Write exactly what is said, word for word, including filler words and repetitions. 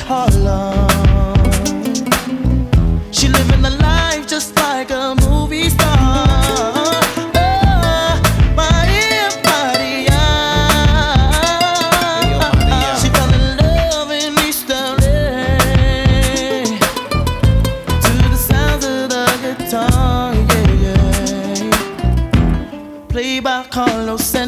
Harlem. She living a life just like a movie star. Oh, Maria, Maria. She fell in love in East L A to the sounds of the guitar, yeah, yeah. Played by Carlos